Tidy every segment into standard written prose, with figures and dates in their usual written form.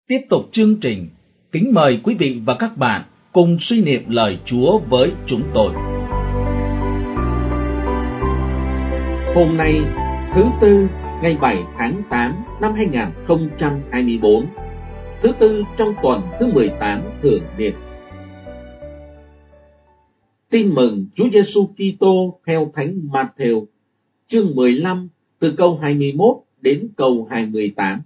Tiếp tục chương trình, kính mời quý vị và các bạn cùng suy niệm lời Chúa với chúng tôi. Hôm nay, thứ Tư, ngày 7 tháng 8 năm 2024, thứ Tư trong tuần thứ 18 thường niên. Tin mừng Chúa Giêsu Kitô theo Thánh Matthew, chương 15 từ câu 21 đến câu 28.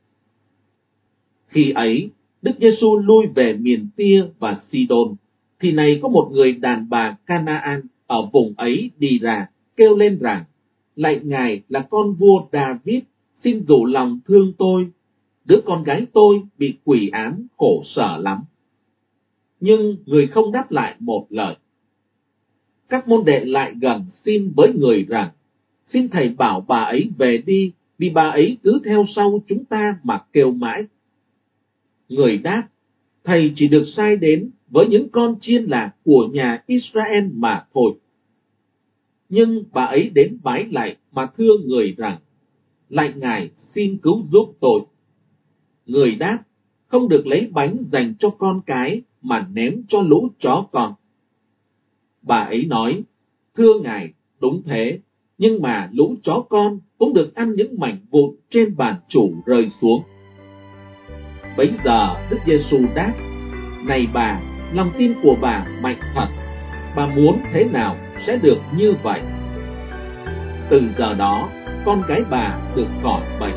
Khi ấy, Đức Giêsu lui về miền Tia và Sidon, thì này có một người đàn bà Canaan ở vùng ấy đi ra, kêu lên rằng: Lạy Ngài là con vua David, xin dụ lòng thương tôi, đứa con gái tôi bị quỷ ám khổ sở lắm. Nhưng người không đáp lại một lời. Các môn đệ lại gần xin với người rằng: Xin thầy bảo bà ấy về đi, vì bà ấy cứ theo sau chúng ta mà kêu mãi. Người đáp: Thầy chỉ được sai đến với những con chiên lạc của nhà Israel mà thôi. Nhưng bà ấy đến vái lạy mà thưa người rằng: Lạy Ngài, xin cứu giúp tôi. Người đáp: Không được lấy bánh dành cho con cái mà ném cho lũ chó con. Bà ấy nói: Thưa Ngài, đúng thế, nhưng mà lũ chó con cũng được ăn những mảnh vụn trên bàn chủ rơi xuống. Bấy giờ Đức Giêsu đáp: Này bà, lòng tin của bà mạnh thật, bà muốn thế nào sẽ được như vậy. Từ giờ đó, con gái bà được khỏi bệnh.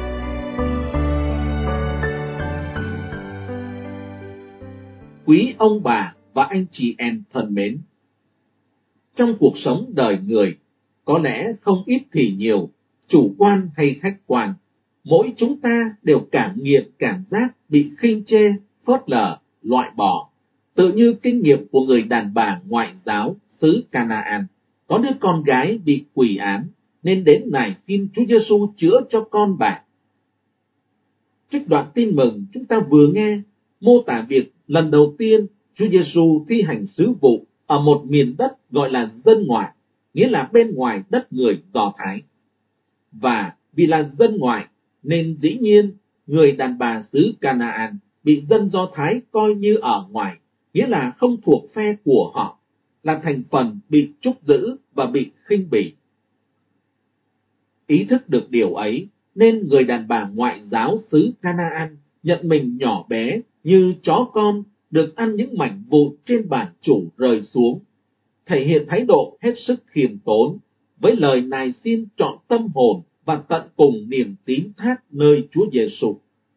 Quý ông bà và anh chị em thân mến, trong cuộc sống đời người, có lẽ không ít thì nhiều, chủ quan hay khách quan, mỗi chúng ta đều cảm nghiệm cảm giác bị khinh chê, phớt lờ, loại bỏ, tự như kinh nghiệm của người đàn bà ngoại giáo xứ Canaan, có đứa con gái bị quỷ ám nên đến nài xin Chúa Giêsu chữa cho con bà. Trích đoạn tin mừng chúng ta vừa nghe mô tả việc lần đầu tiên Chúa Giêsu thi hành sứ vụ ở một miền đất gọi là dân ngoại, nghĩa là bên ngoài đất người Do Thái. Và vì là dân ngoại nên dĩ nhiên người đàn bà xứ Canaan bị dân Do Thái coi như ở ngoài, nghĩa là không thuộc phe của họ, là thành phần bị trút giữ và bị khinh bỉ. Ý thức được điều ấy nên người đàn bà ngoại giáo xứ Canaan nhận mình nhỏ bé như chó con được ăn những mảnh vụn trên bàn chủ rơi xuống, thể hiện thái độ hết sức khiêm tốn với lời nài xin trọn tâm hồn và tận cùng niềm tín thác nơi Chúa Giêsu.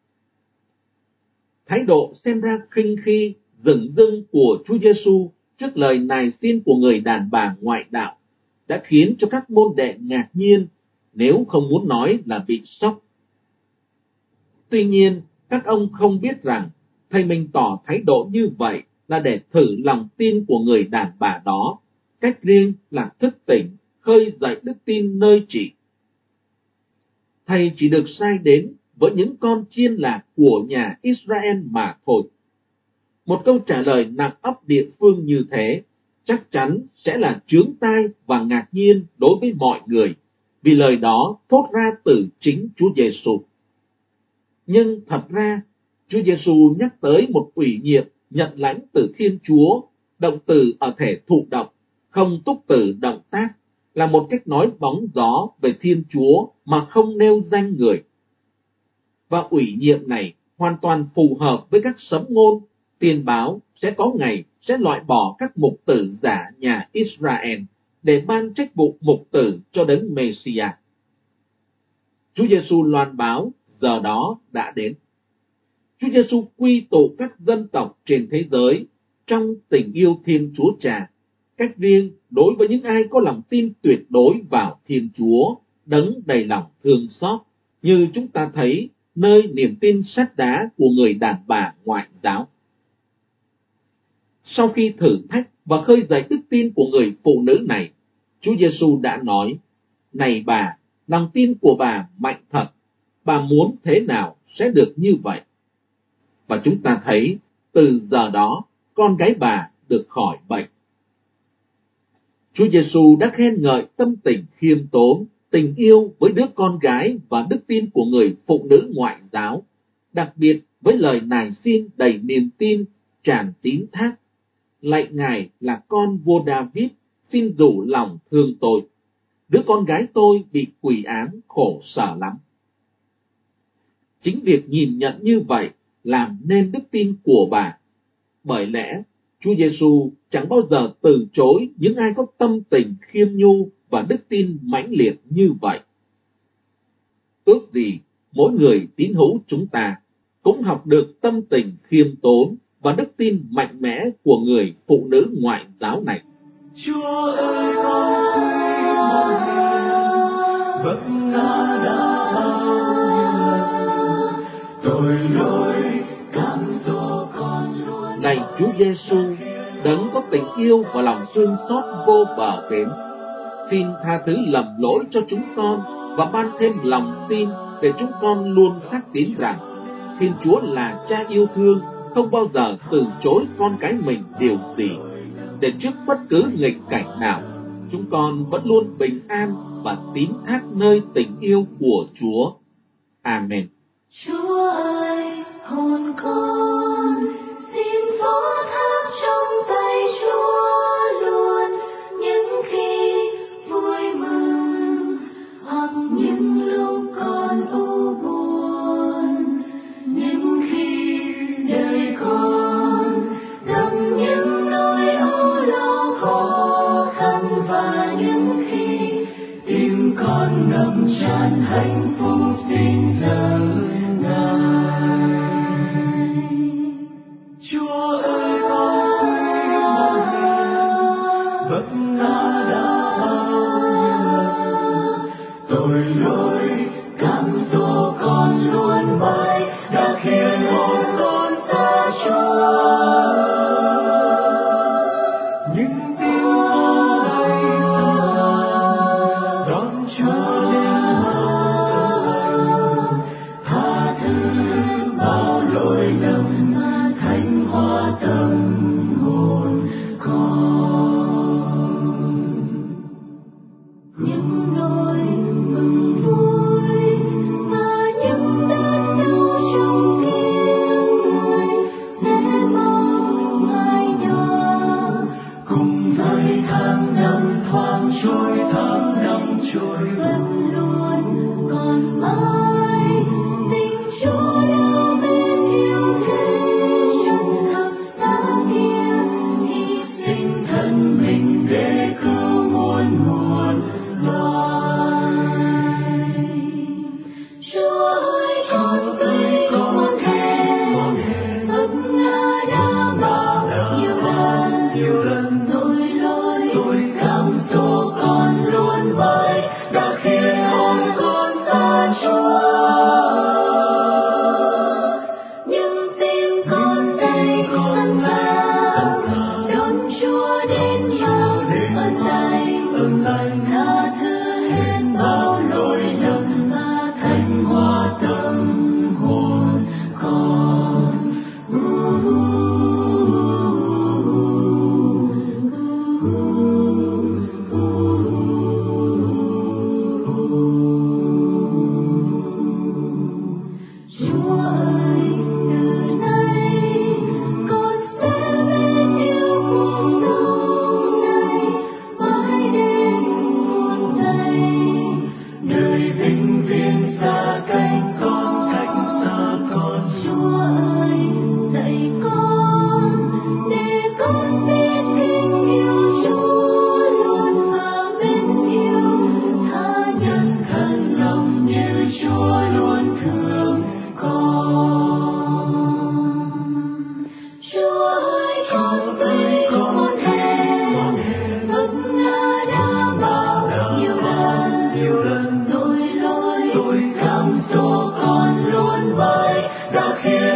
Thái độ xem ra khinh khi, dửng dưng của Chúa Giêsu trước lời nài xin của người đàn bà ngoại đạo đã khiến cho các môn đệ ngạc nhiên, nếu không muốn nói là bị sốc. Tuy nhiên, các ông không biết rằng thầy mình tỏ thái độ như vậy là để thử lòng tin của người đàn bà đó, cách riêng là thức tỉnh, khơi dậy đức tin nơi chị. Thầy chỉ được sai đến với những con chiên lạc của nhà Israel mà thôi. Một câu trả lời nặng óc địa phương như thế chắc chắn sẽ là chướng tai và ngạc nhiên đối với mọi người, vì lời đó thốt ra từ chính Chúa Giêsu. Nhưng thật ra, Chúa Giêsu nhắc tới một ủy nhiệm nhận lãnh từ Thiên Chúa, động từ ở thể thụ động, không túc từ động tác, là một cách nói bóng gió về Thiên Chúa mà không nêu danh người. Và ủy nhiệm này hoàn toàn phù hợp với các sấm ngôn tiên báo sẽ có ngày sẽ loại bỏ các mục tử giả nhà Israel để ban trách vụ mục tử cho đấng Messiah. Chúa Giêsu loan báo giờ đó đã đến. Chúa Giêsu quy tụ các dân tộc trên thế giới trong tình yêu Thiên Chúa Cha, cách riêng đối với những ai có lòng tin tuyệt đối vào Thiên Chúa, đấng đầy lòng thương xót, như chúng ta thấy nơi niềm tin sắt đá của người đàn bà ngoại giáo. Sau khi thử thách và khơi dậy đức tin của người phụ nữ này, Chúa Giêsu đã nói: Này bà, lòng tin của bà mạnh thật, bà muốn thế nào sẽ được như vậy. Và chúng ta thấy từ giờ đó con gái bà được khỏi bệnh. Chúa Giêsu đã khen ngợi tâm tình khiêm tốn, tình yêu với đứa con gái và đức tin của người phụ nữ ngoại giáo, đặc biệt với lời nài xin đầy niềm tin, tràn tín thác. Lạy Ngài là con vua David, xin rủ lòng thương tôi. Đứa con gái tôi bị quỷ án khổ sở lắm. Chính việc nhìn nhận như vậy làm nên đức tin của bà. Bởi lẽ Chúa Giêsu chẳng bao giờ từ chối những ai có tâm tình khiêm nhu và đức tin mãnh liệt như vậy. Ước gì mỗi người tín hữu chúng ta cũng học được tâm tình khiêm tốn và đức tin mạnh mẽ của người phụ nữ ngoại giáo này. Chúa ơi, con quý một hiền, vấp ngã đã bao nhiêu lần, tội lỗi cám dỗ con luôn. Này Chúa Giêsu, đấng có tình yêu và lòng thương xót vô bờ bến, xin tha thứ lầm lỗi cho chúng con và ban thêm lòng tin để chúng con luôn xác tín rằng Thiên Chúa là Cha yêu thương, không bao giờ từ chối con cái mình điều gì, để trước bất cứ nghịch cảnh nào, chúng con vẫn luôn bình an và tín thác nơi tình yêu của Chúa. Amen. Chúa ơi, hồn con xin phó thác trong tay Chúa luôn, những khi vui mừng hoặc những lúc con u buồn, những khi đời con gặp những nỗi âu lo khó khăn, và những khi tim con ngập tràn hạnh phúc xin dâng. Chúa ơi, con quý một hiền, vấp ngã đã bao nhiêu lần, tội lỗi cám dỗ con luôn mãi đã khiến hồn con xa Chúa. Nhưng tim con đầy sẵn sàng đón Chúa đến bao lành, tha thứ bao lỗi lầm, thanh hóa tâm hồn con. Những nỗi mừng vui và những đớn đau trong tim người sẽ mong Ngài nhòa. Cùng với tháng năm thoáng trôi, tháng năm trôi vẫn luôn còn mãi tình Chúa đã bên yêu thế chân thật giá kia, hy sinh thân mình để cứu muôn muôn loài. Chúa ơi, con tuy con hèn, vấp ngã đã bao nhiêu lần, tội lỗi cám dỗ con luôn mãi đã khiến hồn con xa Chúa. Nhưng tim con đây sẵn sàng đón Chúa đến bao ơn lành, tha thứ hết bao lỗi lầm và thanh hóa tâm hồn con. Chúa ơi, từ nay con sẽ bên yêu cuộc sống này mãi đến muôn ngày. Đời vĩnh viễn xa cách con, Chúa ơi, dạy con để con biết kính yêu Chúa luôn và mến yêu, tha nhân thật lòng như Chúa luôn thương con. Chúa ơi, con tuy con hèn, vấp ngã đã bao nhiêu lần, tội lỗi cám dỗ con luôn mãi đã khiến